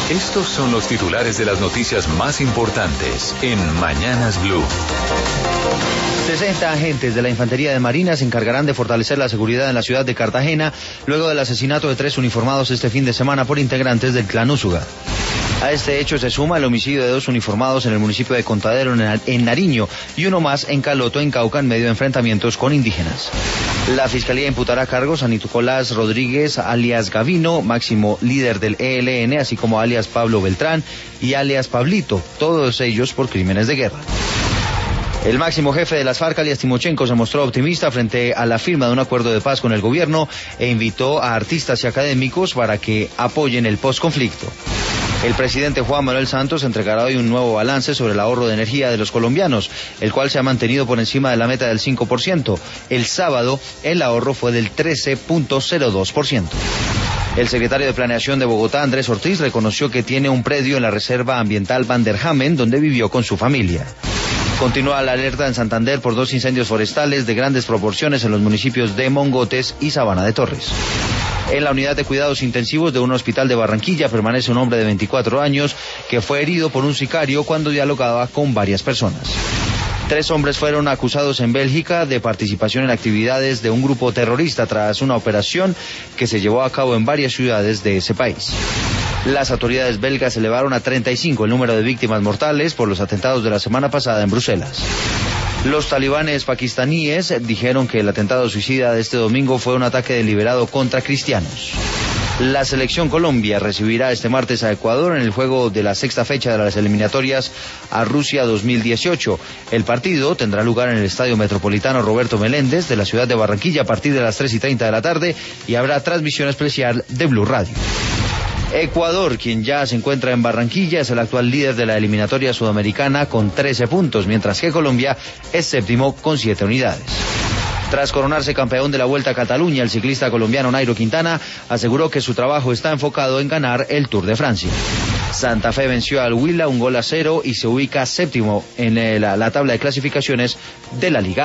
Estos son los titulares de las noticias más importantes en Mañanas Blue. 60 agentes de la Infantería de Marina se encargarán de fortalecer la seguridad en la ciudad de Cartagena luego del asesinato de 3 uniformados este fin de semana por integrantes del clan Úsuga. A este hecho se suma el homicidio de 2 uniformados en el municipio de Contadero, en Nariño, y uno más en Caloto, en Cauca, en medio de enfrentamientos con indígenas. La Fiscalía imputará cargos a Nicolás Rodríguez, alias Gavino, máximo líder del ELN, así como alias Pablo Beltrán y alias Pablito, todos ellos por crímenes de guerra. El máximo jefe de las FARC, alias Timochenko, se mostró optimista frente a la firma de un acuerdo de paz con el gobierno e invitó a artistas y académicos para que apoyen el posconflicto. El presidente Juan Manuel Santos entregará hoy un nuevo balance sobre el ahorro de energía de los colombianos, el cual se ha mantenido por encima de la meta del 5%. El sábado, el ahorro fue del 13.02%. El secretario de Planeación de Bogotá, Andrés Ortiz, reconoció que tiene un predio en la Reserva Ambiental Van der Hamen, donde vivió con su familia. Continúa la alerta en Santander por 2 incendios forestales de grandes proporciones en los municipios de Mongotes y Sabana de Torres. En la unidad de cuidados intensivos de un hospital de Barranquilla permanece un hombre de 24 años que fue herido por un sicario cuando dialogaba con varias personas. 3 hombres fueron acusados en Bélgica de participación en actividades de un grupo terrorista tras una operación que se llevó a cabo en varias ciudades de ese país. Las autoridades belgas elevaron a 35 el número de víctimas mortales por los atentados de la semana pasada en Bruselas. Los talibanes pakistaníes dijeron que el atentado suicida de este domingo fue un ataque deliberado contra cristianos. La selección Colombia recibirá este martes a Ecuador en el juego de la 6ª fecha de las eliminatorias a Rusia 2018. El partido tendrá lugar en el Estadio Metropolitano Roberto Meléndez de la ciudad de Barranquilla a partir de las 3:30 de la tarde y habrá transmisión especial de Blue Radio. Ecuador, quien ya se encuentra en Barranquilla, es el actual líder de la eliminatoria sudamericana con 13 puntos, mientras que Colombia es séptimo con 7 unidades. Tras coronarse campeón de la Vuelta a Cataluña, el ciclista colombiano Nairo Quintana aseguró que su trabajo está enfocado en ganar el Tour de Francia. Santa Fe venció al Huila 1-0 y se ubica séptimo en la tabla de clasificaciones de la Liga.